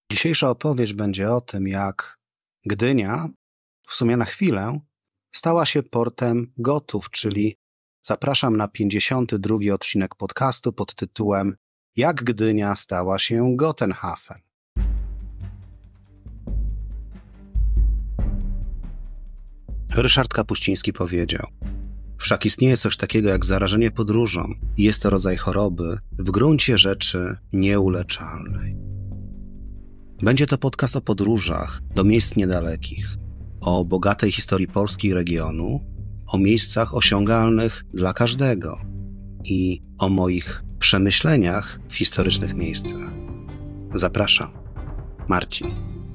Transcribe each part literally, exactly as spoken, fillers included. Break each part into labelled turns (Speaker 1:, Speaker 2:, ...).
Speaker 1: Dzisiejsza opowieść będzie o tym, jak Gdynia, w sumie na chwilę, stała się portem gotów, czyli zapraszam na pięćdziesiąty drugi odcinek podcastu pod tytułem Jak Gdynia stała się Gotenhafen. Ryszard Kapuściński powiedział: wszak istnieje coś takiego jak zarażenie podróżą i jest to rodzaj choroby w gruncie rzeczy nieuleczalnej. Będzie to podcast o podróżach do miejsc niedalekich, o bogatej historii Polski i regionu, o miejscach osiągalnych dla każdego i o moich przemyśleniach w historycznych miejscach. Zapraszam, Marcin.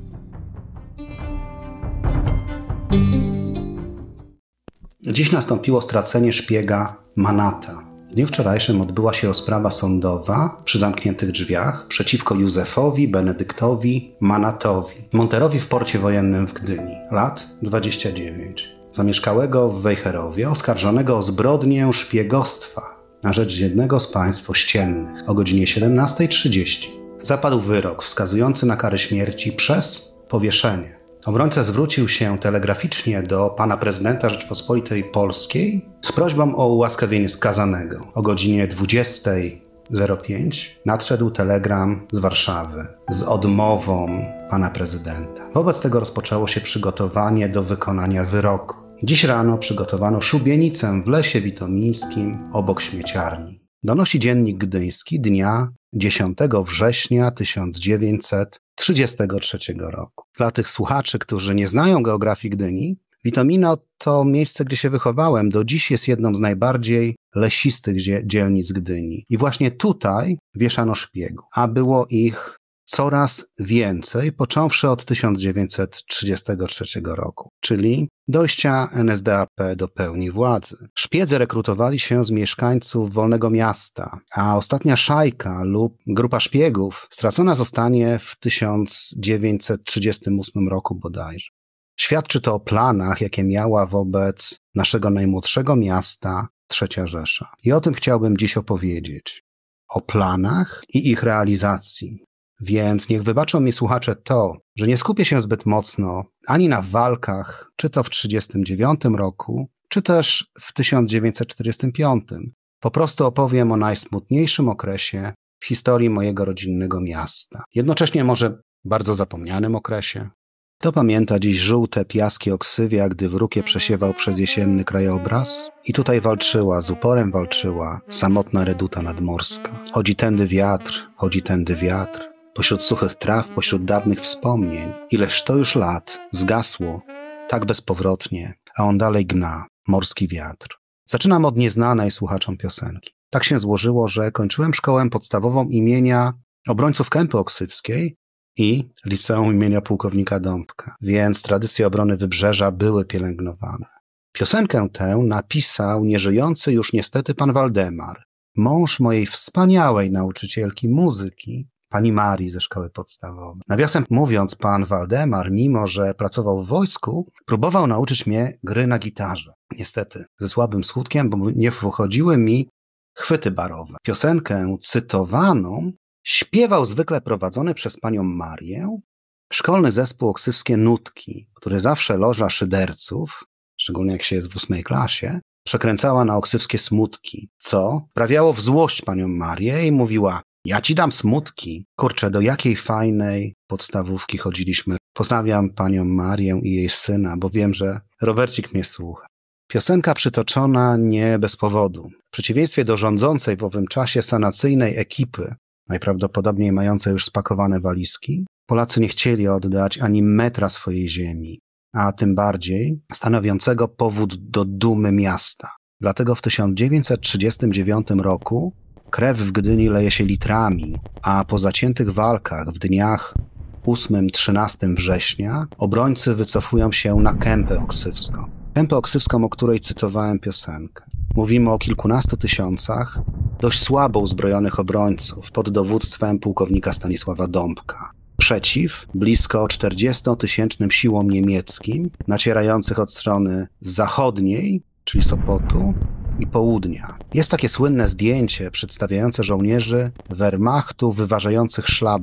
Speaker 1: Dziś nastąpiło stracenie szpiega Manata. W dniu wczorajszym odbyła się rozprawa sądowa przy zamkniętych drzwiach przeciwko Józefowi Benedyktowi Manatowi, monterowi w porcie wojennym w Gdyni, lat dwadzieścia dziewięć, zamieszkałego w Wejherowie, oskarżonego o zbrodnię szpiegostwa na rzecz jednego z państw ościennych. O godzinie siedemnasta trzydzieści zapadł wyrok wskazujący na karę śmierci przez powieszenie. Obrońca zwrócił się telegraficznie do pana prezydenta Rzeczpospolitej Polskiej z prośbą o ułaskawienie skazanego. O godzinie dwudziesta zero pięć nadszedł telegram z Warszawy z odmową pana prezydenta. Wobec tego rozpoczęło się przygotowanie do wykonania wyroku. Dziś rano przygotowano szubienicę w Lesie Witomińskim obok śmieciarni. Donosi Dziennik Gdyński dnia dziesiątego września tysiąc dziewięćset trzydziestego trzeciego roku. Dla tych słuchaczy, którzy nie znają geografii Gdyni, Witomino to miejsce, gdzie się wychowałem. Do dziś jest jedną z najbardziej lesistych dzielnic Gdyni. I właśnie tutaj wieszano szpiegów, a było ich coraz więcej, począwszy od tysiąc dziewięćset trzydziestego trzeciego roku, czyli dojścia N S D A P do pełni władzy. Szpiedzy rekrutowali się z mieszkańców Wolnego Miasta, a ostatnia szajka lub grupa szpiegów stracona zostanie w tysiąc dziewięćset trzydziestym ósmym roku bodajże. Świadczy to o planach, jakie miała wobec naszego najmłodszego miasta Trzecia Rzesza. I o tym chciałbym dziś opowiedzieć. O planach i ich realizacji. Więc niech wybaczą mi słuchacze to, że nie skupię się zbyt mocno ani na walkach, czy to w trzydziestym dziewiątym roku, czy też w tysiąc dziewięćset czterdziestym piątym. Po prostu opowiem o najsmutniejszym okresie w historii mojego rodzinnego miasta. Jednocześnie może bardzo zapomnianym okresie. Kto pamięta dziś żółte piaski Oksywia, gdy wróg je przesiewał przez jesienny krajobraz? I tutaj walczyła, z uporem walczyła samotna reduta nadmorska. Chodzi tędy wiatr, chodzi tędy wiatr. Pośród suchych traw, pośród dawnych wspomnień, ileż to już lat zgasło, tak bezpowrotnie, a on dalej gna, morski wiatr. Zaczynam od nieznanej słuchaczom piosenki. Tak się złożyło, że kończyłem szkołę podstawową imienia obrońców Kępy Oksywskiej i liceum imienia pułkownika Dąbka, więc tradycje obrony Wybrzeża były pielęgnowane. Piosenkę tę napisał nieżyjący już niestety pan Waldemar, mąż mojej wspaniałej nauczycielki muzyki, pani Marii ze szkoły podstawowej. Nawiasem mówiąc, pan Waldemar, mimo że pracował w wojsku, próbował nauczyć mnie gry na gitarze. Niestety, ze słabym skutkiem, bo nie wychodziły mi chwyty barowe. Piosenkę cytowaną śpiewał zwykle prowadzony przez panią Marię szkolny zespół Oksywskie Nutki, który zawsze loża szyderców, szczególnie jak się jest w ósmej klasie, przekręcała na oksywskie smutki, co wprawiało w złość panią Marię i mówiła: ja ci dam smutki. Kurczę, do jakiej fajnej podstawówki chodziliśmy. Pozdrawiam panią Marię i jej syna, bo wiem, że Robercik mnie słucha. Piosenka przytoczona nie bez powodu. W przeciwieństwie do rządzącej w owym czasie sanacyjnej ekipy, najprawdopodobniej mającej już spakowane walizki, Polacy nie chcieli oddać ani metra swojej ziemi, a tym bardziej stanowiącego powód do dumy miasta. Dlatego w tysiąc dziewięćset trzydziestym dziewiątym roku krew w Gdyni leje się litrami, a po zaciętych walkach w dniach ósmego do trzynastego września obrońcy wycofują się na Kępę Oksywską. Kępę Oksywską, o której cytowałem piosenkę. Mówimy o kilkunastu tysiącach dość słabo uzbrojonych obrońców pod dowództwem pułkownika Stanisława Dąbka. Przeciw blisko czterdziestotysięcznym siłom niemieckim nacierających od strony zachodniej, czyli Sopotu, i południa. Jest takie słynne zdjęcie przedstawiające żołnierzy Wehrmachtu wyważających szlaban.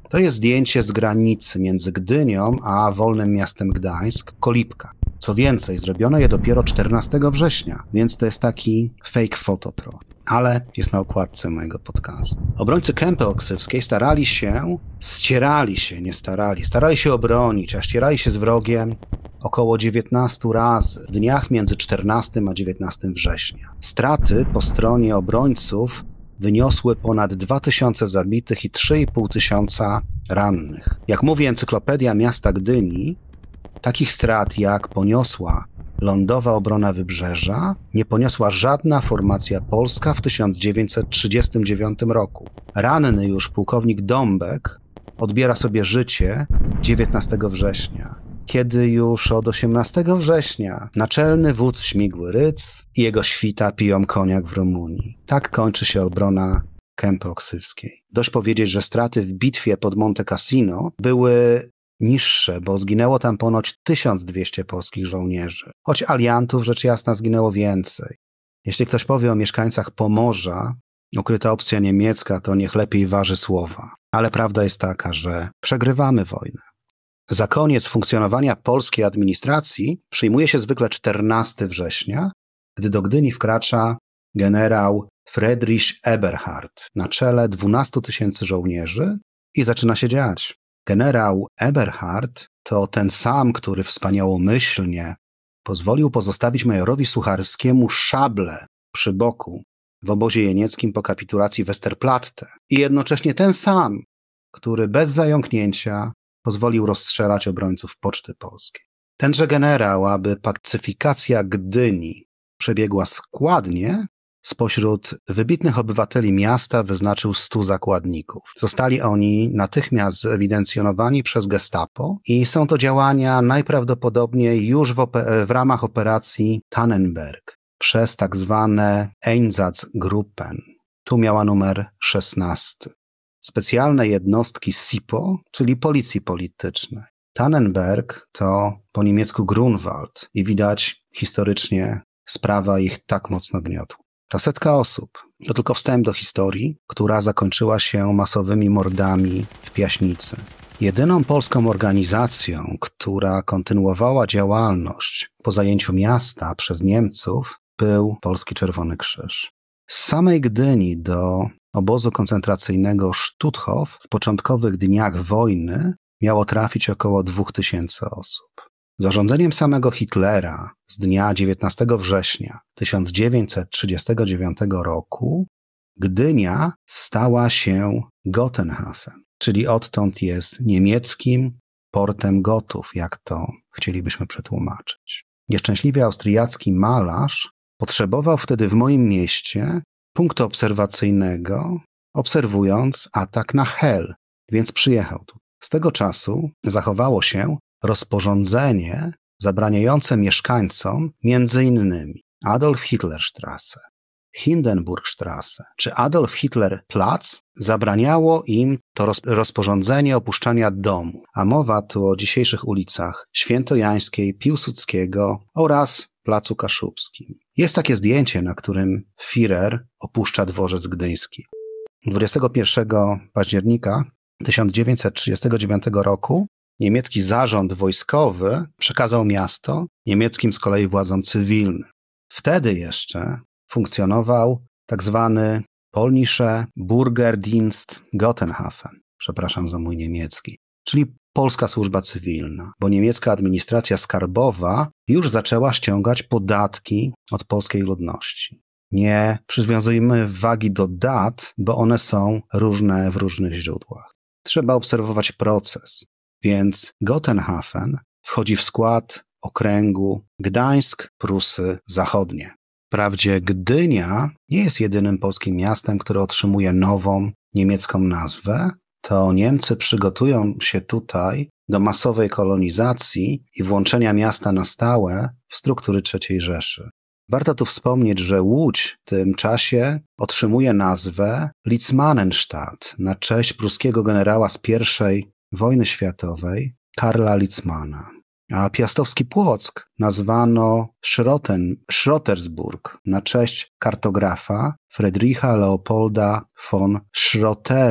Speaker 1: To jest zdjęcie z granicy między Gdynią a wolnym miastem Gdańsk, Kolibka. Co więcej, zrobiono je dopiero czternastego września, więc to jest taki fake foto trochę. Ale jest na okładce mojego podcastu. Obrońcy Kępy Oksywskiej starali się, ścierali się, nie starali, starali się obronić, a ścierali się z wrogiem około dziewiętnaście razy w dniach między czternastego a dziewiętnastego września. Straty po stronie obrońców wyniosły ponad dwa tysiące zabitych i trzy i pół tysiąca rannych. Jak mówi Encyklopedia Miasta Gdyni, takich strat jak poniosła lądowa obrona Wybrzeża nie poniosła żadna formacja polska w tysiąc dziewięćset trzydziestym dziewiątym roku. Ranny już pułkownik Dąbek odbiera sobie życie dziewiętnastego września, kiedy już od osiemnastego września naczelny wódz Śmigły Rydz i jego świta piją koniak w Rumunii. Tak kończy się obrona Kępy Oksywskiej. Dość powiedzieć, że straty w bitwie pod Monte Cassino były niższe, bo zginęło tam ponoć tysiąc dwieście polskich żołnierzy. Choć aliantów rzecz jasna zginęło więcej. Jeśli ktoś powie o mieszkańcach Pomorza, ukryta opcja niemiecka, to niech lepiej waży słowa. Ale prawda jest taka, że przegrywamy wojnę. Za koniec funkcjonowania polskiej administracji przyjmuje się zwykle czternastego września, gdy do Gdyni wkracza generał Friedrich Eberhard na czele dwunastu tysięcy żołnierzy i zaczyna się dziać. Generał Eberhard to ten sam, który wspaniałomyślnie pozwolił pozostawić majorowi Sucharskiemu szablę przy boku w obozie jenieckim po kapitulacji Westerplatte i jednocześnie ten sam, który bez zająknięcia pozwolił rozstrzelać obrońców Poczty Polskiej. Tenże generał, aby pacyfikacja Gdyni przebiegła składnie, spośród wybitnych obywateli miasta wyznaczył stu zakładników. Zostali oni natychmiast zewidencjonowani przez Gestapo i są to działania najprawdopodobniej już w, w ramach operacji Tannenberg przez tak zwane Einsatzgruppen. Tu miała numer szesnasty. Specjalne jednostki S I P O, czyli Policji Politycznej. Tannenberg to po niemiecku Grunwald i widać historycznie sprawa ich tak mocno gniotła. Ta setka osób to tylko wstęp do historii, która zakończyła się masowymi mordami w Piaśnicy. Jedyną polską organizacją, która kontynuowała działalność po zajęciu miasta przez Niemców, był Polski Czerwony Krzyż. Z samej Gdyni do obozu koncentracyjnego Stutthof w początkowych dniach wojny miało trafić około dwóch tysięcy osób. Zarządzeniem samego Hitlera z dnia dziewiętnastego września tysiąc dziewięćset trzydziestego dziewiątego roku Gdynia stała się Gotenhafen, czyli odtąd jest niemieckim portem gotów, jak to chcielibyśmy przetłumaczyć. Nieszczęśliwie austriacki malarz potrzebował wtedy w moim mieście punktu obserwacyjnego, obserwując atak na Hel, więc przyjechał tu. Z tego czasu zachowało się rozporządzenie zabraniające mieszkańcom między innymi Adolf Hitler Straße, Hindenburgstraße czy Adolf Hitler Platz zabraniało im to rozporządzenie opuszczania domu, a mowa tu o dzisiejszych ulicach Świętojańskiej, Piłsudskiego oraz Placu Kaszubskim. Jest takie zdjęcie, na którym Führer opuszcza dworzec gdyński. dwudziestego pierwszego października tysiąc dziewięćset trzydziestego dziewiątego roku niemiecki zarząd wojskowy przekazał miasto niemieckim z kolei władzom cywilnym. Wtedy jeszcze funkcjonował tak zwany Polnische Bürgerdienst Gotenhafen, przepraszam za mój niemiecki, czyli polska służba cywilna, bo niemiecka administracja skarbowa już zaczęła ściągać podatki od polskiej ludności. Nie przywiązujmy wagi do dat, bo one są różne w różnych źródłach. Trzeba obserwować proces, więc Gotenhafen wchodzi w skład okręgu Gdańsk, Prusy Zachodnie. Wprawdzie Gdynia nie jest jedynym polskim miastem, które otrzymuje nową niemiecką nazwę, to Niemcy przygotują się tutaj do masowej kolonizacji i włączenia miasta na stałe w struktury trzeciej Rzeszy. Warto tu wspomnieć, że Łódź w tym czasie otrzymuje nazwę Litzmannenstadt na cześć pruskiego generała z pierwszej wojny światowej Karla Litzmana. A piastowski Płock nazwano Schroten, Schrottersburg na cześć kartografa Friedricha Leopolda von Schrottera,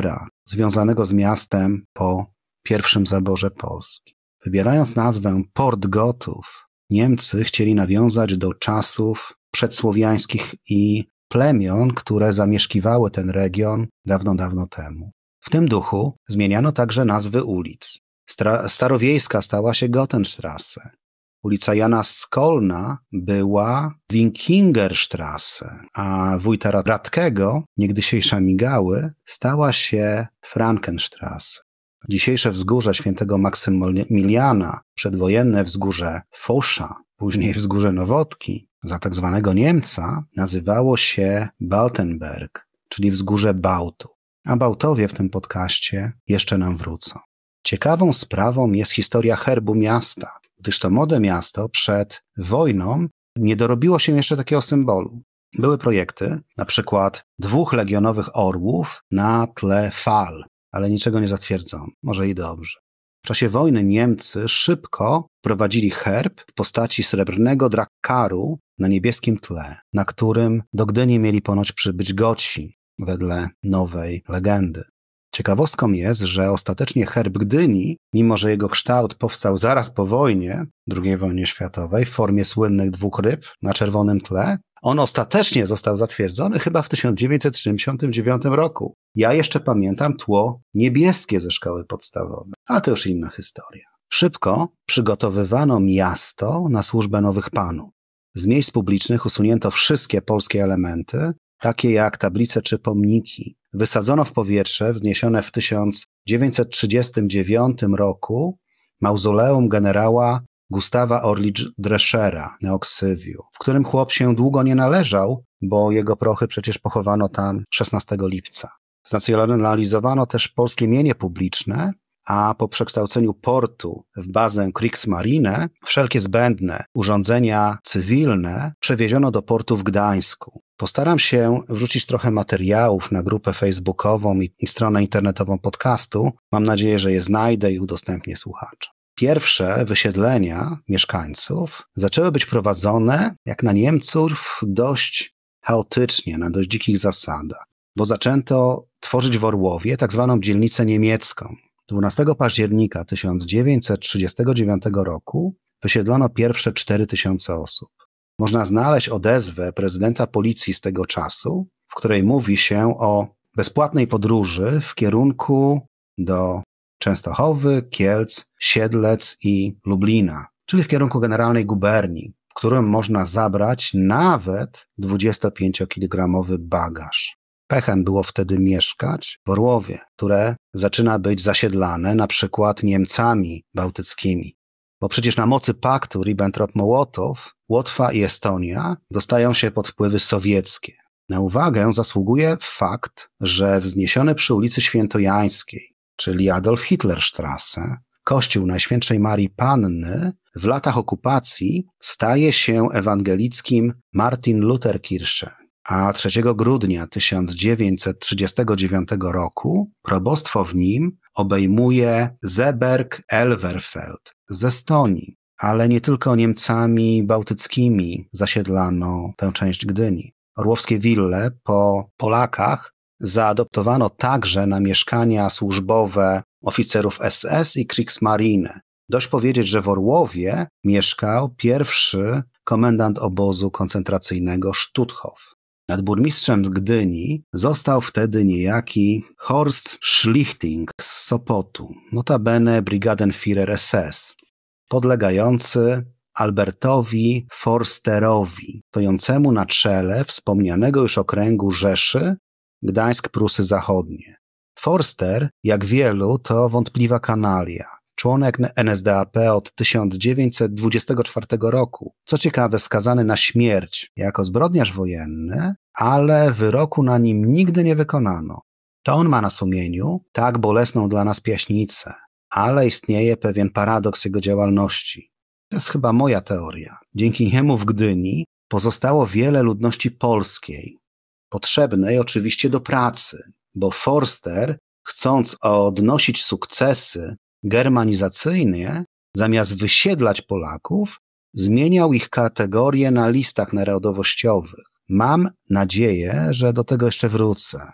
Speaker 1: związanego z miastem po pierwszym zaborze Polski. Wybierając nazwę Port Gotów, Niemcy chcieli nawiązać do czasów przedsłowiańskich i plemion, które zamieszkiwały ten region dawno, dawno temu. W tym duchu zmieniano także nazwy ulic. Stra- Starowiejska stała się Gotenstrasse. Ulica Jana Skolna była Wikingerstrasse, a wójta Radkiego, niegdysiejsza Migały, stała się Frankenstrasse. Dzisiejsze wzgórze świętego Maksymiliana, przedwojenne wzgórze Fosza, później wzgórze Nowotki, za tak zwanego Niemca, nazywało się Baltenberg, czyli wzgórze Bałtu. A Bałtowie w tym podcaście jeszcze nam wrócą. Ciekawą sprawą jest historia herbu miasta, gdyż to młode miasto przed wojną nie dorobiło się jeszcze takiego symbolu. Były projekty, na przykład dwóch legionowych orłów na tle fal, ale niczego nie zatwierdzono. Może i dobrze. W czasie wojny Niemcy szybko wprowadzili herb w postaci srebrnego drakkaru na niebieskim tle, na którym do Gdyni mieli ponoć przybyć Goci, wedle nowej legendy. Ciekawostką jest, że ostatecznie herb Gdyni, mimo że jego kształt powstał zaraz po wojnie, drugiej wojnie światowej, w formie słynnych dwóch ryb na czerwonym tle, on ostatecznie został zatwierdzony chyba w tysiąc dziewięćset siedemdziesiątym dziewiątym roku. Ja jeszcze pamiętam tło niebieskie ze szkoły podstawowej, ale to już inna historia. Szybko przygotowywano miasto na służbę nowych panów. Z miejsc publicznych usunięto wszystkie polskie elementy, takie jak tablice czy pomniki. Wysadzono w powietrze wzniesione w tysiąc dziewięćset trzydziestym dziewiątym roku mauzoleum generała Gustawa Orlicz-Dreschera na Oksywiu, w którym chłop się długo nie należał, bo jego prochy przecież pochowano tam szesnastego lipca. Znacjonalizowano też polskie mienie publiczne, a po przekształceniu portu w bazę Kriegsmarine wszelkie zbędne urządzenia cywilne przewieziono do portu w Gdańsku. Postaram się wrzucić trochę materiałów na grupę facebookową i, i stronę internetową podcastu. Mam nadzieję, że je znajdę i udostępnię słuchaczom. Pierwsze wysiedlenia mieszkańców zaczęły być prowadzone, jak na Niemców, dość chaotycznie, na dość dzikich zasadach, bo zaczęto tworzyć w Orłowie tak zwaną dzielnicę niemiecką. dwunastego października tysiąc dziewięćset trzydziestego dziewiątego roku wysiedlono pierwsze cztery tysiące osób. Można znaleźć odezwę prezydenta policji z tego czasu, w której mówi się o bezpłatnej podróży w kierunku do Częstochowy, Kielc, Siedlec i Lublina, czyli w kierunku generalnej guberni, w którym można zabrać nawet dwudziestopięciokilogramowy bagaż. Pechem było wtedy mieszkać w Orłowie, które zaczyna być zasiedlane na przykład Niemcami bałtyckimi. Bo przecież na mocy paktu Ribbentrop-Mołotow Łotwa i Estonia dostają się pod wpływy sowieckie. Na uwagę zasługuje fakt, że wzniesiony przy ulicy Świętojańskiej, czyli Adolf Hitlerstrasse, kościół Najświętszej Marii Panny w latach okupacji staje się ewangelickim Martin-Luther-Kirche, a trzeciego grudnia tysiąc dziewięćset trzydziestego dziewiątego roku probostwo w nim obejmuje Zeeberg-Elverfeld z Estonii, ale nie tylko Niemcami bałtyckimi zasiedlano tę część Gdyni. Orłowskie wille po Polakach zaadoptowano także na mieszkania służbowe oficerów S S i Kriegsmarine. Dość powiedzieć, że w Orłowie mieszkał pierwszy komendant obozu koncentracyjnego Stutthof. Nad burmistrzem Gdyni został wtedy niejaki Horst Schlichting z Sopotu, notabene Brigadenführer S S, podlegający Albertowi Forsterowi, stojącemu na czele wspomnianego już okręgu Rzeszy Gdańsk-Prusy Zachodnie. Forster, jak wielu, to wątpliwa kanalia. Członek N S D A P od tysiąc dziewięćset dwudziestego czwartego roku. Co ciekawe, skazany na śmierć jako zbrodniarz wojenny, ale wyroku na nim nigdy nie wykonano. To on ma na sumieniu tak bolesną dla nas piaśnicę, ale istnieje pewien paradoks jego działalności. To jest chyba moja teoria. Dzięki niemu w Gdyni pozostało wiele ludności polskiej, potrzebnej oczywiście do pracy, bo Forster, chcąc odnosić sukcesy germanizacyjnie, zamiast wysiedlać Polaków, zmieniał ich kategorie na listach narodowościowych. Mam nadzieję, że do tego jeszcze wrócę.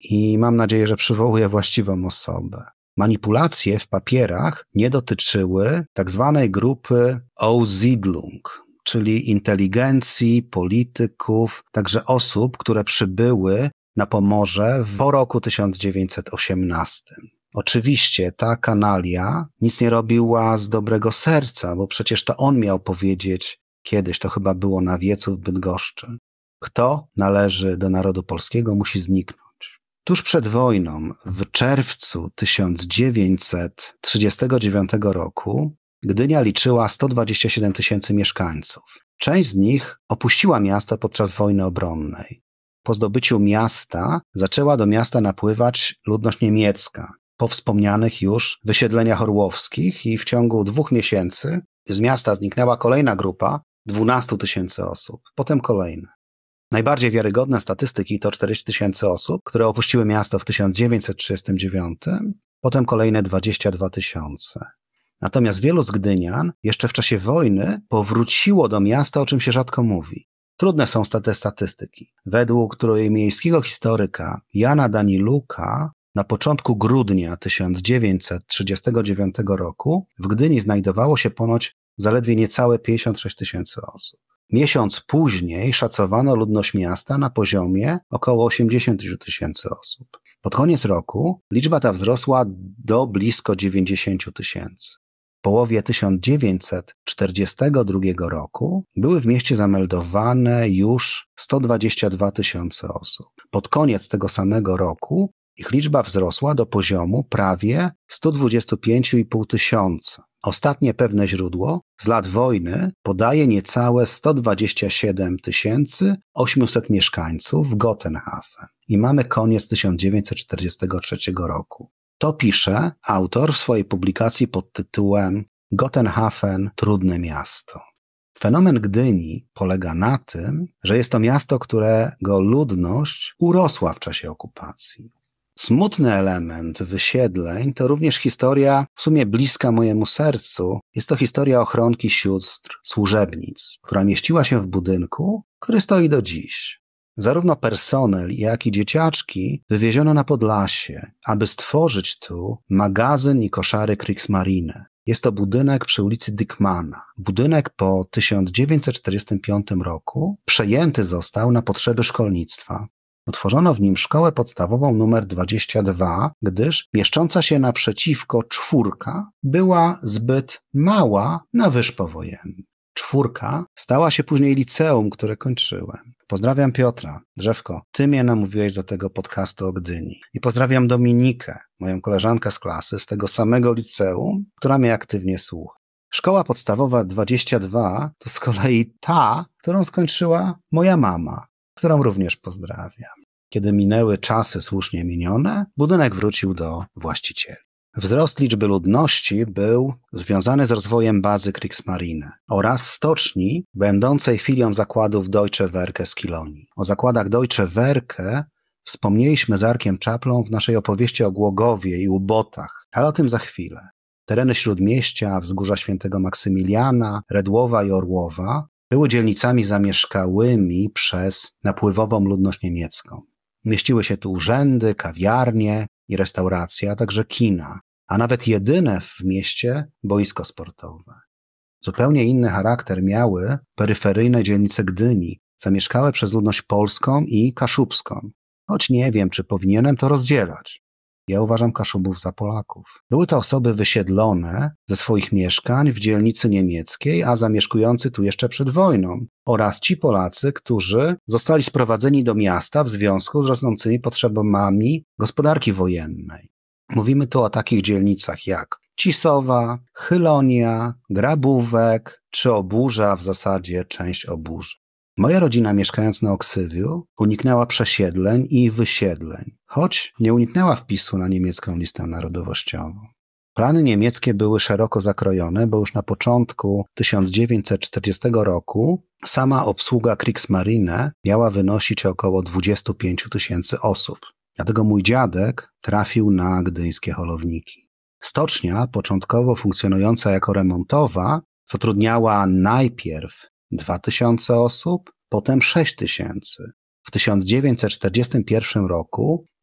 Speaker 1: i mam nadzieję, że przywołuję właściwą osobę. Manipulacje w papierach nie dotyczyły tak zwanej grupy Aussiedlung, czyli inteligencji, polityków, także osób, które przybyły na Pomorze po roku tysiąc dziewięćset osiemnastym. Oczywiście ta kanalia nic nie robiła z dobrego serca, bo przecież to on miał powiedzieć kiedyś, to chyba było na wiecu w Bydgoszczy, kto należy do narodu polskiego, musi zniknąć. Tuż przed wojną, w czerwcu tysiąc dziewięćset trzydziestego dziewiątego roku, Gdynia liczyła sto dwadzieścia siedem tysięcy mieszkańców. Część z nich opuściła miasto podczas wojny obronnej. Po zdobyciu miasta zaczęła do miasta napływać ludność niemiecka, po wspomnianych już wysiedleniach orłowskich i w ciągu dwóch miesięcy z miasta zniknęła kolejna grupa dwanaście tysięcy osób, potem kolejne. Najbardziej wiarygodne statystyki to czterdzieści tysięcy osób, które opuściły miasto w tysiąc dziewięćset trzydziestym dziewiątym, potem kolejne dwadzieścia dwa tysiące. Natomiast wielu z gdynian jeszcze w czasie wojny powróciło do miasta, o czym się rzadko mówi. Trudne są te statystyki. Według trójmiejskiego historyka Jana Daniluka na początku grudnia tysiąc dziewięćset trzydziestego dziewiątego roku w Gdyni znajdowało się ponoć zaledwie niecałe pięćdziesiąt sześć tysięcy osób. Miesiąc później szacowano ludność miasta na poziomie około osiemdziesiąt tysięcy osób. Pod koniec roku liczba ta wzrosła do blisko dziewięćdziesiąt tysięcy. W połowie tysiąc dziewięćset czterdziestego drugiego roku były w mieście zameldowane już sto dwadzieścia dwa tysiące osób. Pod koniec tego samego roku ich liczba wzrosła do poziomu prawie sto dwadzieścia pięć i pół tysiąca. Ostatnie pewne źródło z lat wojny podaje niecałe sto dwadzieścia siedem tysięcy osiemset mieszkańców w Gotenhafen. I mamy koniec tysiąc dziewięćset czterdziestego trzeciego roku. To pisze autor w swojej publikacji pod tytułem Gotenhafen – trudne miasto. Fenomen Gdyni polega na tym, że jest to miasto, którego ludność urosła w czasie okupacji. Smutny element wysiedleń to również historia w sumie bliska mojemu sercu. Jest to historia ochronki sióstr służebnic, która mieściła się w budynku, który stoi do dziś. Zarówno personel, jak i dzieciaczki wywieziono na Podlasie, aby stworzyć tu magazyn i koszary Kriegsmarine. Jest to budynek przy ulicy Dykmana. Budynek po tysiąc dziewięćset czterdziestym piątym roku przejęty został na potrzeby szkolnictwa. Utworzono w nim szkołę podstawową numer dwadzieścia dwa, gdyż mieszcząca się naprzeciwko czwórka była zbyt mała na wyż powojenny. Czwórka stała się później liceum, które kończyłem. Pozdrawiam Piotra. Drzewko, ty mnie namówiłeś do tego podcastu o Gdyni. I pozdrawiam Dominikę, moją koleżankę z klasy, z tego samego liceum, która mnie aktywnie słucha. Szkoła podstawowa dwadzieścia dwa to z kolei ta, którą skończyła moja mama, którą również pozdrawiam. Kiedy minęły czasy słusznie minione, budynek wrócił do właścicieli. Wzrost liczby ludności był związany z rozwojem bazy Kriegsmarine oraz stoczni będącej filią zakładów Deutsche Werke z Kilonii. O zakładach Deutsche Werke wspomnieliśmy z Arkiem Czaplą w naszej opowieści o Głogowie i ubotach, ale o tym za chwilę. Tereny Śródmieścia, Wzgórza Świętego Maksymiliana, Redłowa i Orłowa były dzielnicami zamieszkałymi przez napływową ludność niemiecką. Mieściły się tu urzędy, kawiarnie i restauracje, a także kina, a nawet jedyne w mieście boisko sportowe. Zupełnie inny charakter miały peryferyjne dzielnice Gdyni, zamieszkałe przez ludność polską i kaszubską, choć nie wiem, czy powinienem to rozdzielać. Ja uważam Kaszubów za Polaków. Były to osoby wysiedlone ze swoich mieszkań w dzielnicy niemieckiej, a zamieszkujący tu jeszcze przed wojną, oraz ci Polacy, którzy zostali sprowadzeni do miasta w związku z rosnącymi potrzebami gospodarki wojennej. Mówimy tu o takich dzielnicach jak Cisowa, Chylonia, Grabówek czy Oburza, a w zasadzie część Oburzy. Moja rodzina, mieszkając na Oksywiu, uniknęła przesiedleń i wysiedleń, choć nie uniknęła wpisu na niemiecką listę narodowościową. Plany niemieckie były szeroko zakrojone, bo już na początku tysiąc dziewięćset czterdziestego roku sama obsługa Kriegsmarine miała wynosić około dwadzieścia pięć tysięcy osób. Dlatego mój dziadek trafił na gdyńskie holowniki. Stocznia, początkowo funkcjonująca jako remontowa, zatrudniała najpierw dwa tysiące osób, potem sześć tysięcy. W tysiąc dziewięćset czterdziestym pierwszym roku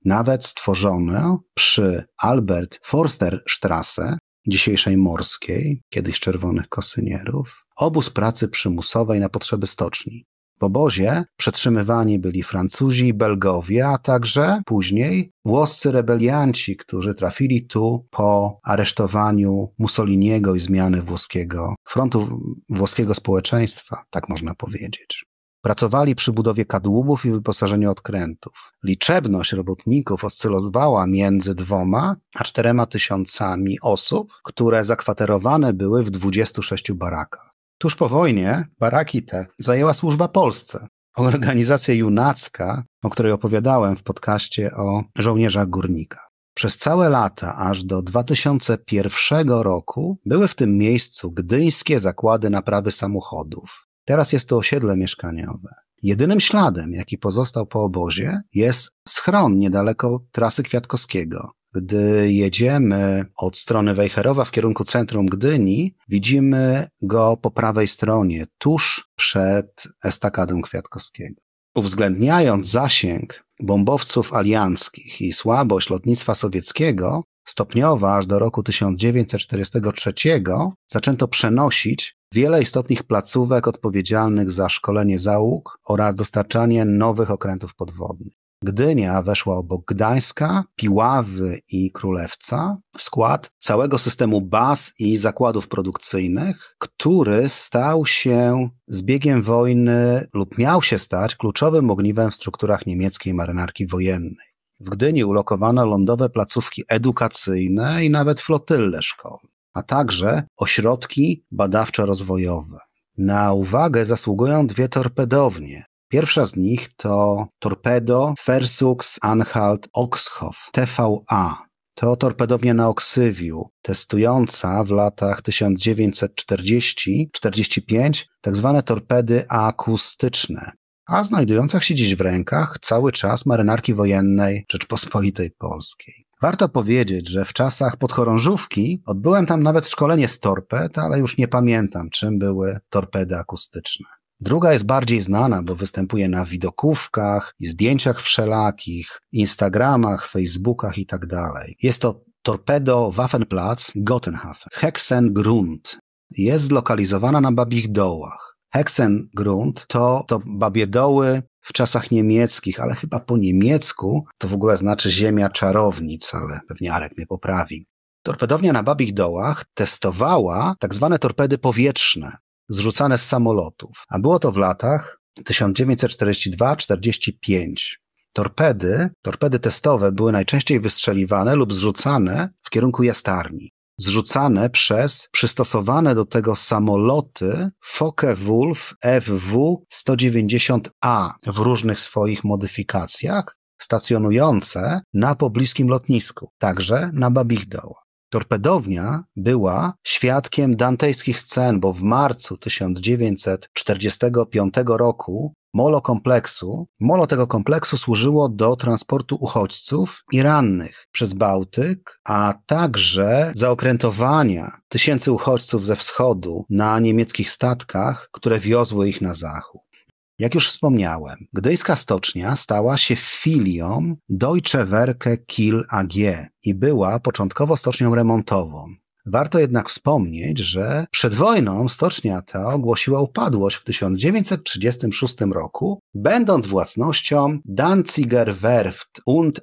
Speaker 1: Nawet stworzono przy Albert Forster Strasse, dzisiejszej Morskiej, kiedyś Czerwonych Kosynierów, obóz pracy przymusowej na potrzeby stoczni. W obozie przetrzymywani byli Francuzi i Belgowie, a także później włoscy rebelianci, którzy trafili tu po aresztowaniu Mussoliniego i zmiany włoskiego frontu włoskiego społeczeństwa, tak można powiedzieć. Pracowali przy budowie kadłubów i wyposażeniu odkrętów. Liczebność robotników oscylowała między dwoma a czterema tysiącami osób, które zakwaterowane były w dwudziestu sześciu barakach. Tuż po wojnie baraki te zajęła służba Polsce. Organizacja junacka, o której opowiadałem w podcaście o żołnierzach górnikach. Przez całe lata, aż do dwa tysiące pierwszego roku, były w tym miejscu gdyńskie zakłady naprawy samochodów. Teraz jest to osiedle mieszkaniowe. Jedynym śladem, jaki pozostał po obozie, jest schron niedaleko trasy Kwiatkowskiego. Gdy jedziemy od strony Wejherowa w kierunku centrum Gdyni, widzimy go po prawej stronie, tuż przed estakadą Kwiatkowskiego. Uwzględniając zasięg bombowców alianckich i słabość lotnictwa sowieckiego, stopniowo aż do roku tysiąc dziewięćset czterdziestego trzeciego zaczęto przenosić wiele istotnych placówek odpowiedzialnych za szkolenie załóg oraz dostarczanie nowych okrętów podwodnych. Gdynia weszła obok Gdańska, Piławy i Królewca w skład całego systemu baz i zakładów produkcyjnych, który stał się z biegiem wojny lub miał się stać kluczowym ogniwem w strukturach niemieckiej marynarki wojennej. W Gdyni ulokowano lądowe placówki edukacyjne i nawet flotylle szkolne, a także ośrodki badawczo-rozwojowe. Na uwagę zasługują dwie torpedownie. Pierwsza z nich to torpedo Versuchs Anhalt Oxhof T V A. To torpedownia na Oksywiu, testująca w latach tysiąc dziewięćset czterdziestego do czterdziestego piątego tak zwane torpedy akustyczne, a znajdująca się dziś w rękach cały czas marynarki wojennej Rzeczpospolitej Polskiej. Warto powiedzieć, że w czasach podchorążówki odbyłem tam nawet szkolenie z torped, ale już nie pamiętam, czym były torpedy akustyczne. Druga jest bardziej znana, bo występuje na widokówkach i zdjęciach wszelakich, Instagramach, Facebookach i tak dalej. Jest to torpedo Waffenplatz Gottenhafen. Hexengrund jest zlokalizowana na Babich Dołach. Hexengrund to, to babie doły w czasach niemieckich, ale chyba po niemiecku to w ogóle znaczy ziemia czarownic, ale pewnie Arek mnie poprawi. Torpedownia na Babich Dołach testowała tak zwane torpedy powietrzne, zrzucane z samolotów, a było to w latach tysiąc dziewięćset czterdziesty drugi do czterdziestego piątego. Torpedy, torpedy testowe były najczęściej wystrzeliwane lub zrzucane w kierunku jastarni. Zrzucane przez przystosowane do tego samoloty Focke-Wulf F W sto dziewięćdziesiąt A w różnych swoich modyfikacjach, stacjonujące na pobliskim lotnisku, także na Babich Dołach. Torpedownia była świadkiem dantejskich scen, bo w marcu tysiąc dziewięćset czterdziestego piątego roku molo kompleksu, molo tego kompleksu służyło do transportu uchodźców i rannych przez Bałtyk, a także zaokrętowania tysięcy uchodźców ze wschodu na niemieckich statkach, które wiozły ich na zachód. Jak już wspomniałem, gdyńska stocznia stała się filią Deutsche Werke Kiel A G i była początkowo stocznią remontową. Warto jednak wspomnieć, że przed wojną stocznia ta ogłosiła upadłość w tysiąc dziewięćset trzydziestym szóstym roku, będąc własnością Danziger Werft und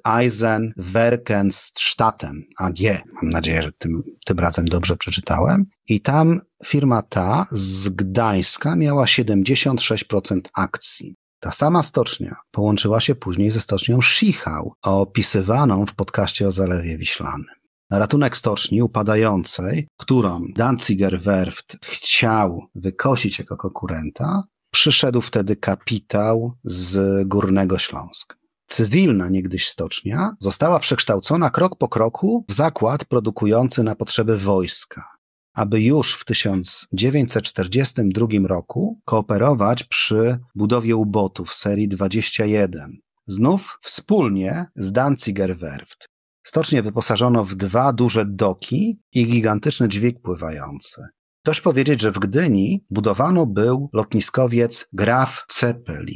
Speaker 1: Eisenwerkenstatten A G. Mam nadzieję, że tym, tym razem dobrze przeczytałem. I tam firma ta z Gdańska miała siedemdziesiąt sześć procent akcji. Ta sama stocznia połączyła się później ze stocznią Schichau, opisywaną w podcaście o Zalewie Wiślanym. Na ratunek stoczni upadającej, którą Danziger Werft chciał wykosić jako konkurenta, przyszedł wtedy kapitał z Górnego Śląska. Cywilna niegdyś stocznia została przekształcona krok po kroku w zakład produkujący na potrzeby wojska, aby już w tysiąc dziewięćset czterdziestym drugim roku kooperować przy budowie ubotów serii dwadzieścia jeden. Znów wspólnie z Danziger Werft. Stocznię wyposażono w dwa duże doki i gigantyczny dźwig pływający. Dość powiedzieć, że w Gdyni budowano był lotniskowiec Graf Zeppelin.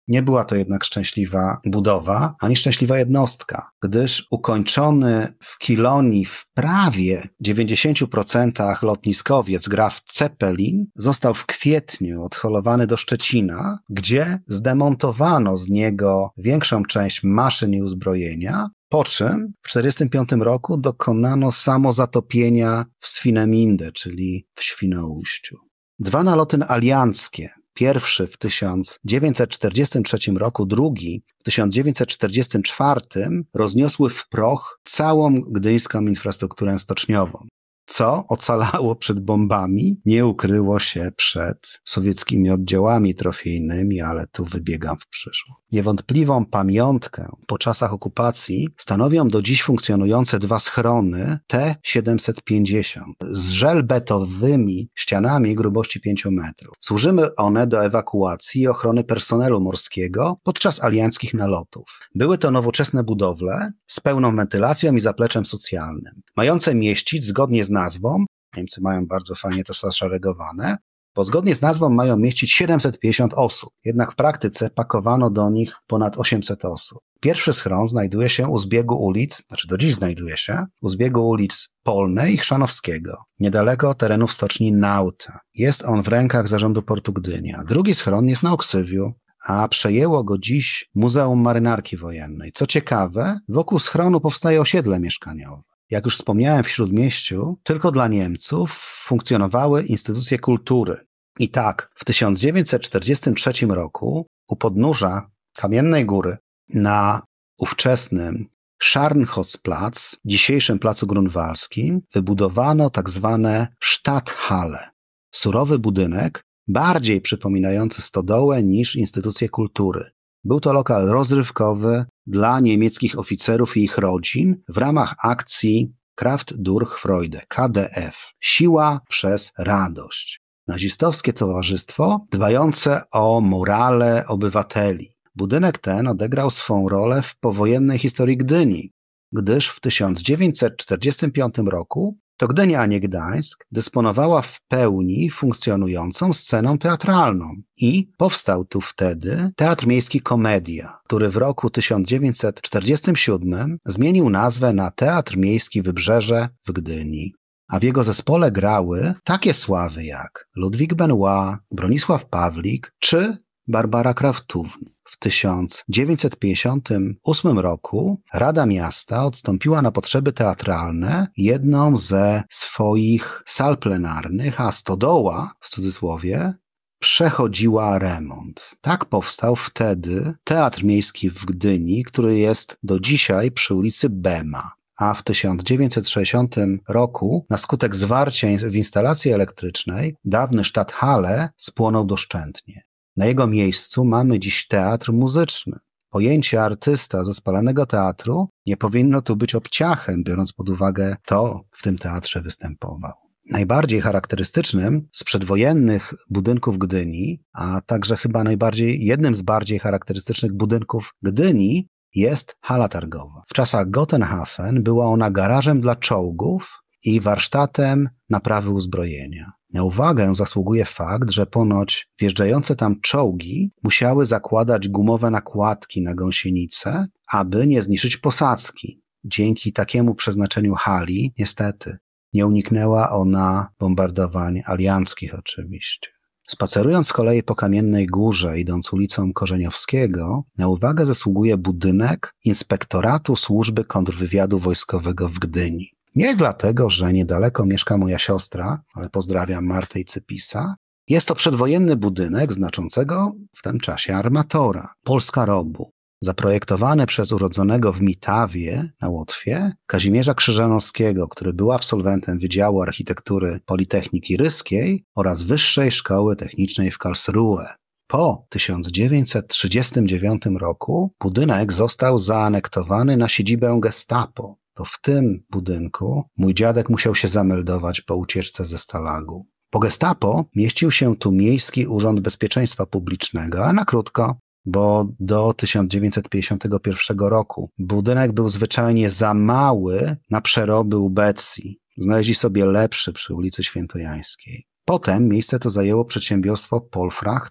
Speaker 1: Nie była to jednak szczęśliwa budowa, ani szczęśliwa jednostka, gdyż ukończony w Kilonii w prawie dziewięćdziesięciu procentach lotniskowiec Graf Zeppelin został w kwietniu odholowany do Szczecina, gdzie zdemontowano z niego większą część maszyn i uzbrojenia, po czym w tysiąc dziewięćset czterdziestym piątym roku dokonano samozatopienia w Swinemünde, czyli w Świnoujściu. Dwa naloty alianckie, pierwszy w tysiąc dziewięćset czterdziestym trzecim roku, drugi w tysiąc dziewięćset czterdziestym czwartym rozniosły w proch całą gdyńską infrastrukturę stoczniową. Co ocalało przed bombami, nie ukryło się przed sowieckimi oddziałami trofejnymi, ale tu wybiegam w przyszłość. Niewątpliwą pamiątkę po czasach okupacji stanowią do dziś funkcjonujące dwa schrony T siedemset pięćdziesiąt z żelbetowymi ścianami grubości pięciu metrów. Służyły one do ewakuacji i ochrony personelu morskiego podczas alianckich nalotów. Były to nowoczesne budowle z pełną wentylacją i zapleczem socjalnym, mające mieścić zgodnie z nazwą, Niemcy mają bardzo fajnie to zaszeregowane, bo zgodnie z nazwą mają mieścić siedemset pięćdziesiąt osób, jednak w praktyce pakowano do nich ponad osiemset osób. Pierwszy schron znajduje się u zbiegu ulic, znaczy do dziś znajduje się, u zbiegu ulic Polnej i Chrzanowskiego, niedaleko terenów stoczni Nauta. Jest on w rękach Zarządu Portu Gdynia. Drugi schron jest na Oksywiu, a przejęło go dziś Muzeum Marynarki Wojennej. Co ciekawe, wokół schronu powstaje osiedle mieszkaniowe. Jak już wspomniałem, w Śródmieściu tylko dla Niemców funkcjonowały instytucje kultury. I tak w tysiąc dziewięćset czterdziestym trzecim roku u podnóża Kamiennej Góry na ówczesnym Scharnhorstplatz, dzisiejszym Placu Grunwaldzkim, wybudowano tak zwane Stadthalle. Surowy budynek, bardziej przypominający stodołę niż instytucje kultury. Był to lokal rozrywkowy dla niemieckich oficerów i ich rodzin w ramach akcji Kraft durch Freude, K D F. Siła przez radość. Nazistowskie towarzystwo dbające o morale obywateli. Budynek ten odegrał swą rolę w powojennej historii Gdyni, gdyż w tysiąc dziewięćset czterdziestym piątym roku to Gdynia, a nie Gdańsk, dysponowała w pełni funkcjonującą sceną teatralną i powstał tu wtedy Teatr Miejski Komedia, który w roku tysiąc dziewięćset czterdziestym siódmym zmienił nazwę na Teatr Miejski Wybrzeże w Gdyni. A w jego zespole grały takie sławy jak Ludwik Benoit, Bronisław Pawlik czy Barbara Kraftówna. W tysiąc dziewięćset pięćdziesiątym ósmym roku Rada Miasta odstąpiła na potrzeby teatralne jedną ze swoich sal plenarnych, a stodoła, w cudzysłowie, przechodziła remont. Tak powstał wtedy Teatr Miejski w Gdyni, który jest do dzisiaj przy ulicy Bema. A w tysiąc dziewięćset sześćdziesiątym roku na skutek zwarcia w instalacji elektrycznej dawny Stadthalle spłonął doszczętnie. Na jego miejscu mamy dziś teatr muzyczny. Pojęcie artysta ze spalanego teatru nie powinno tu być obciachem, biorąc pod uwagę to, w tym teatrze występował. Najbardziej charakterystycznym z przedwojennych budynków Gdyni, a także chyba najbardziej, jednym z bardziej charakterystycznych budynków Gdyni jest hala targowa. W czasach Gotenhafen była ona garażem dla czołgów i warsztatem naprawy uzbrojenia. Na uwagę zasługuje fakt, że ponoć wjeżdżające tam czołgi musiały zakładać gumowe nakładki na gąsienice, aby nie zniszczyć posadzki. Dzięki takiemu przeznaczeniu hali, niestety, nie uniknęła ona bombardowań alianckich oczywiście. Spacerując z kolei po Kamiennej Górze, idąc ulicą Korzeniowskiego, na uwagę zasługuje budynek Inspektoratu Służby Kontrwywiadu Wojskowego w Gdyni. Nie dlatego, że niedaleko mieszka moja siostra, ale pozdrawiam Martę i Cypisa. Jest to przedwojenny budynek znaczącego w tym czasie armatora, Polska Robu, zaprojektowany przez urodzonego w Mitawie na Łotwie Kazimierza Krzyżanowskiego, który był absolwentem Wydziału Architektury Politechniki Ryskiej oraz Wyższej Szkoły Technicznej w Karlsruhe. Po tysiąc dziewięćset trzydziestym dziewiątym roku budynek został zaanektowany na siedzibę Gestapo. To w tym budynku mój dziadek musiał się zameldować po ucieczce ze Stalagu. Po Gestapo mieścił się tu Miejski Urząd Bezpieczeństwa Publicznego, ale na krótko, bo do tysiąc dziewięćset pięćdziesiątego pierwszego roku budynek był zwyczajnie za mały na przeroby ubecji. Znaleźli sobie lepszy przy ulicy Świętojańskiej. Potem miejsce to zajęło przedsiębiorstwo Polfracht,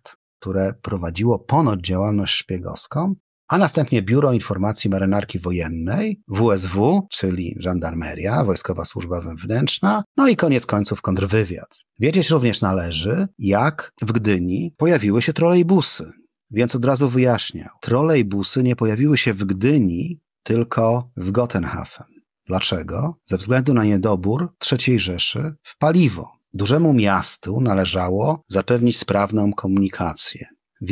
Speaker 1: które prowadziło ponoć działalność szpiegowską, a następnie Biuro Informacji Marynarki Wojennej, W S W, czyli żandarmeria, Wojskowa Służba Wewnętrzna, no i koniec końców kontrwywiad. Wiedzieć również należy, jak w Gdyni pojawiły się trolejbusy. Więc od razu wyjaśniam, trolejbusy nie pojawiły się w Gdyni, tylko w Gotenhafen. Dlaczego? Ze względu na niedobór trzeciej Rzeszy w paliwo. Dużemu miastu należało zapewnić sprawną komunikację.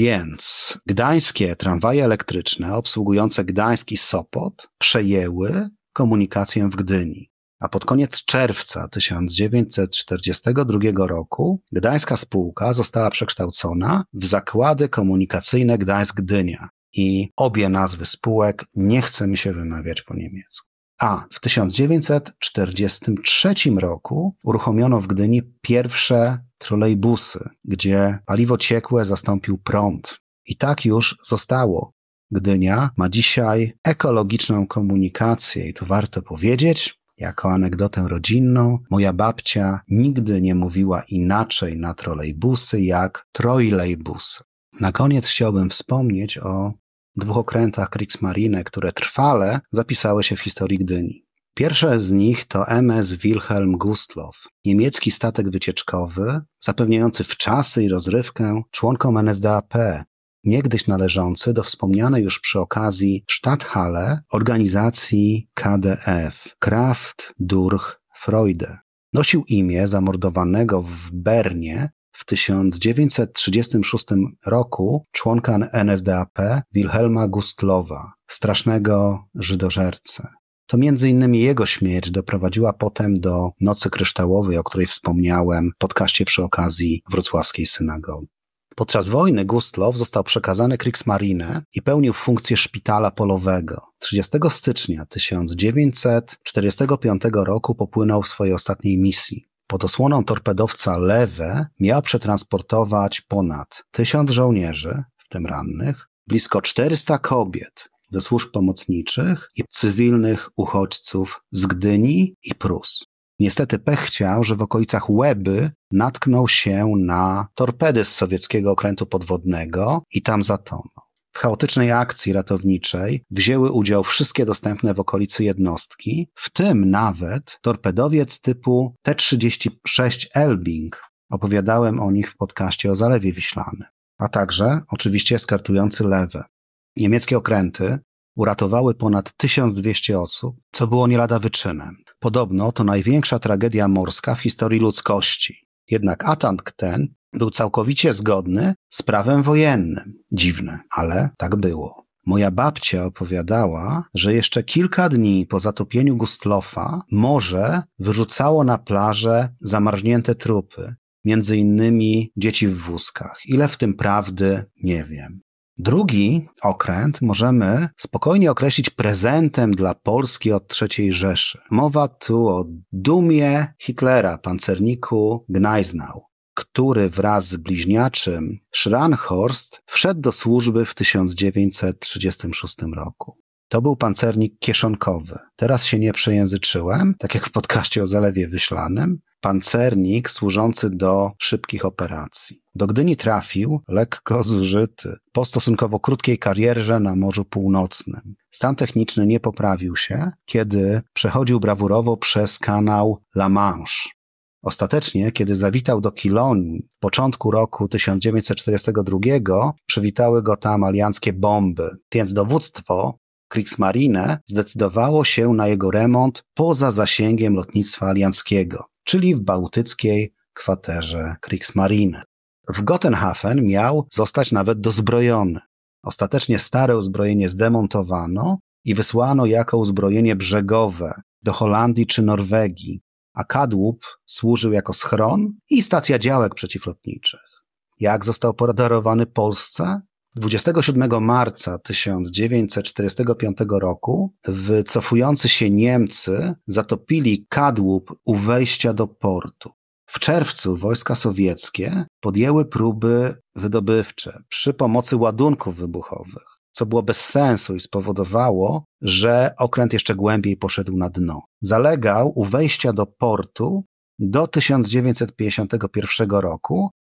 Speaker 1: Więc gdańskie tramwaje elektryczne obsługujące Gdańsk i Sopot przejęły komunikację w Gdyni. A pod koniec czerwca tysiąc dziewięćset czterdziestego drugiego roku gdańska spółka została przekształcona w Zakłady Komunikacyjne Gdańsk-Gdynia. I obie nazwy spółek nie chce mi się wymawiać po niemiecku. A w tysiąc dziewięćset czterdziestym trzecim roku uruchomiono w Gdyni pierwsze trolejbusy, gdzie paliwo ciekłe zastąpił prąd. I tak już zostało. Gdynia ma dzisiaj ekologiczną komunikację i to warto powiedzieć. Jako anegdotę rodzinną, moja babcia nigdy nie mówiła inaczej na trolejbusy jak trojlejbusy. Na koniec chciałbym wspomnieć o dwóch okrętach Kriegsmarine, które trwale zapisały się w historii Gdyni. Pierwsze z nich to M S Wilhelm Gustloff, niemiecki statek wycieczkowy zapewniający wczasy i rozrywkę członkom N S D A P, niegdyś należący do wspomnianej już przy okazji Stadthalle organizacji K D F, Kraft durch Freude. Nosił imię zamordowanego w Bernie w tysiąc dziewięćset trzydziestym szóstym roku członka N S D A P Wilhelma Gustlowa, strasznego żydożercę. To między innymi jego śmierć doprowadziła potem do Nocy Kryształowej, o której wspomniałem w podcaście przy okazji wrocławskiej synagogi. Podczas wojny Gustloff został przekazany Kriegsmarine i pełnił funkcję szpitala polowego. trzydziestego stycznia tysiąc dziewięćset czterdziestego piątego roku popłynął w swojej ostatniej misji. Pod osłoną torpedowca Lewe miał przetransportować ponad tysiąc żołnierzy, w tym rannych, blisko czterysta kobiet do służb pomocniczych i cywilnych uchodźców z Gdyni i Prus. Niestety pech chciał, że w okolicach Łeby natknął się na torpedy z sowieckiego okrętu podwodnego i tam zatonął. W chaotycznej akcji ratowniczej wzięły udział wszystkie dostępne w okolicy jednostki, w tym nawet torpedowiec typu T trzydzieści sześć Elbing. Opowiadałem o nich w podcaście o Zalewie Wiślanym, a także oczywiście eskortujący Lewę. Niemieckie okręty uratowały ponad tysiąc dwieście osób, co było nie lada wyczynem. Podobno to największa tragedia morska w historii ludzkości. Jednak atak ten był całkowicie zgodny z prawem wojennym. Dziwne, ale tak było. Moja babcia opowiadała, że jeszcze kilka dni po zatopieniu Gustloffa morze wyrzucało na plażę zamarznięte trupy, między innymi dzieci w wózkach. Ile w tym prawdy, nie wiem. Drugi okręt możemy spokojnie określić prezentem dla Polski od trzeciej Rzeszy. Mowa tu o dumie Hitlera, pancerniku Gneisenau, który wraz z bliźniaczym Schranhorst wszedł do służby w tysiąc dziewięćset trzydziestym szóstym roku. To był pancernik kieszonkowy. Teraz się nie przejęzyczyłem, tak jak w podcaście o Zalewie Wiślanym. Pancernik służący do szybkich operacji. Do Gdyni trafił lekko zużyty, po stosunkowo krótkiej karierze na Morzu Północnym. Stan techniczny nie poprawił się, kiedy przechodził brawurowo przez kanał La Manche. Ostatecznie, kiedy zawitał do Kilonii w początku roku tysiąc dziewięćset czterdziestego drugiego, przywitały go tam alianckie bomby, więc dowództwo Kriegsmarine zdecydowało się na jego remont poza zasięgiem lotnictwa alianckiego, czyli w bałtyckiej kwaterze Kriegsmarine. W Gotenhafen miał zostać nawet dozbrojony. Ostatecznie stare uzbrojenie zdemontowano i wysłano jako uzbrojenie brzegowe do Holandii czy Norwegii, a kadłub służył jako schron i stacja działek przeciwlotniczych. Jak został podarowany Polsce? dwudziestego siódmego marca tysiąc dziewięćset czterdziestego piątego roku wycofujący się Niemcy zatopili kadłub u wejścia do portu. W czerwcu wojska sowieckie podjęły próby wydobywcze przy pomocy ładunków wybuchowych, co było bez sensu i spowodowało, że okręt jeszcze głębiej poszedł na dno. Zalegał u wejścia do portu do tysiąc dziewięćset pięćdziesiątego pierwszego roku,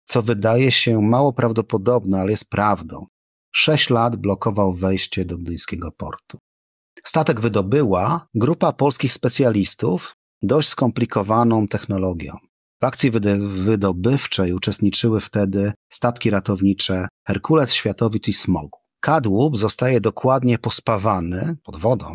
Speaker 1: co wydaje się mało prawdopodobne, ale jest prawdą. Sześć lat blokował wejście do gdyńskiego portu. Statek wydobyła grupa polskich specjalistów dość skomplikowaną technologią. W akcji wydobywczej uczestniczyły wtedy statki ratownicze Herkules, Światowid i Smogu. Kadłub zostaje dokładnie pospawany pod wodą,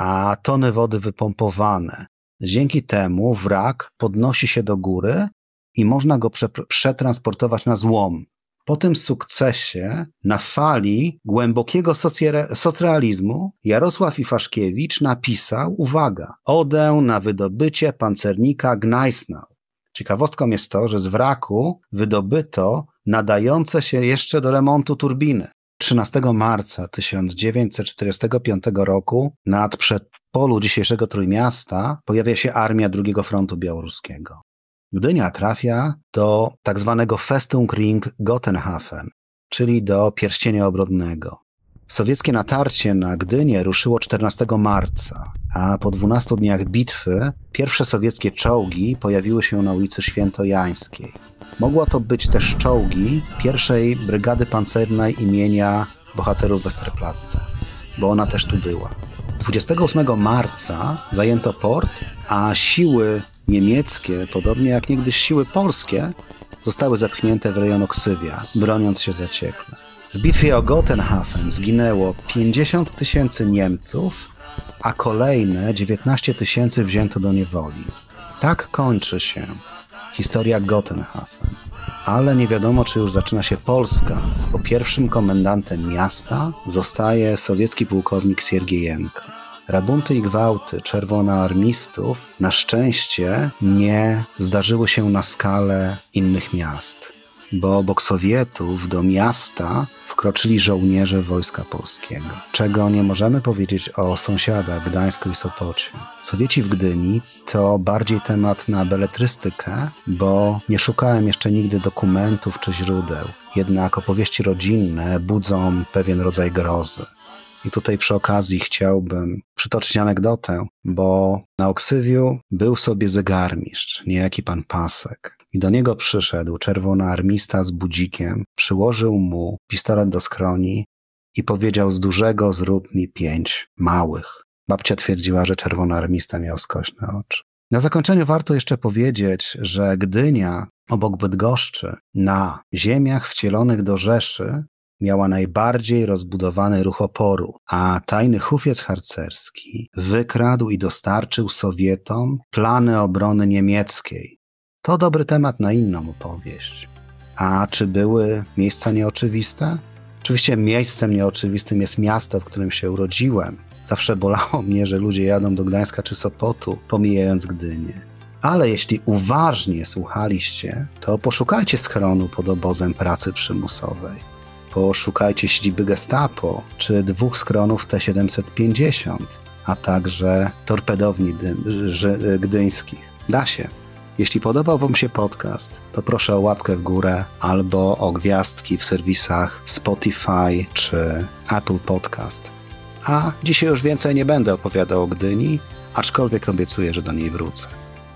Speaker 1: a tony wody wypompowane. Dzięki temu wrak podnosi się do góry i można go prze- przetransportować na złom. Po tym sukcesie na fali głębokiego socjere- socrealizmu Jarosław Iwaszkiewicz napisał, uwaga, odę na wydobycie pancernika Gneisenau. Ciekawostką jest to, że z wraku wydobyto nadające się jeszcze do remontu turbiny. trzynastego marca tysiąc dziewięćset czterdziestego piątego roku nad przedpolu dzisiejszego Trójmiasta pojawia się armia drugiego Frontu Białoruskiego. Gdynia trafia do tak zwanego Festung Ring Gotenhafen, czyli do pierścienia obronnego. Sowieckie natarcie na Gdynię ruszyło czternastego marca, a po dwunastu dniach bitwy pierwsze sowieckie czołgi pojawiły się na ulicy Świętojańskiej. Mogło to być też czołgi pierwszej Brygady Pancernej imienia bohaterów Westerplatte, bo ona też tu była. dwudziestego ósmego marca zajęto port, a siły niemieckie, podobnie jak niegdyś siły polskie, zostały zepchnięte w rejon Oksywia, broniąc się zaciekle. W bitwie o Gotenhafen zginęło pięćdziesiąt tysięcy Niemców, a kolejne dziewiętnaście tysięcy wzięto do niewoli. Tak kończy się historia Gotenhafen. Ale nie wiadomo, czy już zaczyna się Polska, bo pierwszym komendantem miasta zostaje sowiecki pułkownik Siergiejenko. Rabunty i gwałty czerwonoarmistów na szczęście nie zdarzyły się na skalę innych miast, bo obok Sowietów do miasta wkroczyli żołnierze Wojska Polskiego, czego nie możemy powiedzieć o sąsiadach Gdańsku i Sopocie. Sowieci w Gdyni to bardziej temat na beletrystykę, bo nie szukałem jeszcze nigdy dokumentów czy źródeł, jednak opowieści rodzinne budzą pewien rodzaj grozy. I tutaj przy okazji chciałbym przytoczyć anegdotę, bo na Oksywiu był sobie zegarmistrz, niejaki pan Pasek. I do niego przyszedł czerwonoarmista z budzikiem, przyłożył mu pistolet do skroni i powiedział: z dużego zrób mi pięć małych. Babcia twierdziła, że czerwonoarmista miał skośne oczy. Na zakończenie warto jeszcze powiedzieć, że Gdynia obok Bydgoszczy na ziemiach wcielonych do Rzeszy miała najbardziej rozbudowany ruch oporu, a tajny hufiec harcerski wykradł i dostarczył Sowietom plany obrony niemieckiej. To dobry temat na inną opowieść. A czy były miejsca nieoczywiste? Oczywiście miejscem nieoczywistym jest miasto, w którym się urodziłem. Zawsze bolało mnie, że ludzie jadą do Gdańska czy Sopotu, pomijając Gdynię. Ale jeśli uważnie słuchaliście, to poszukajcie schronu pod obozem pracy przymusowej. Poszukajcie siedziby Gestapo, czy dwóch schronów T siedemset pięćdziesiąt, a także torpedowni dy- gdyńskich. Da się. Jeśli podobał Wam się podcast, to proszę o łapkę w górę albo o gwiazdki w serwisach Spotify czy Apple Podcast. A dzisiaj już więcej nie będę opowiadał o Gdyni, aczkolwiek obiecuję, że do niej wrócę.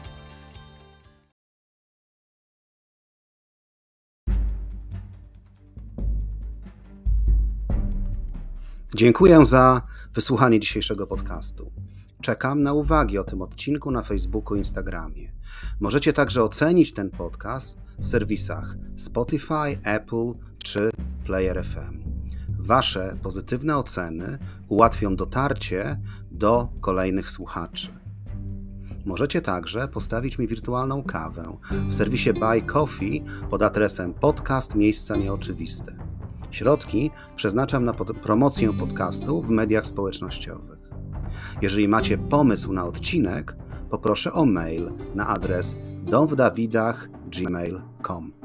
Speaker 1: Dziękuję za wysłuchanie dzisiejszego podcastu. Czekam na uwagi o tym odcinku na Facebooku i Instagramie. Możecie także ocenić ten podcast w serwisach Spotify, Apple czy Player F M. Wasze pozytywne oceny ułatwią dotarcie do kolejnych słuchaczy. Możecie także postawić mi wirtualną kawę w serwisie Buy Coffee pod adresem podcast Miejsca Nieoczywiste. Środki przeznaczam na pod- promocję podcastu w mediach społecznościowych. Jeżeli macie pomysł na odcinek, poproszę o mail na adres dom w dawidach kropka gmail kropka com.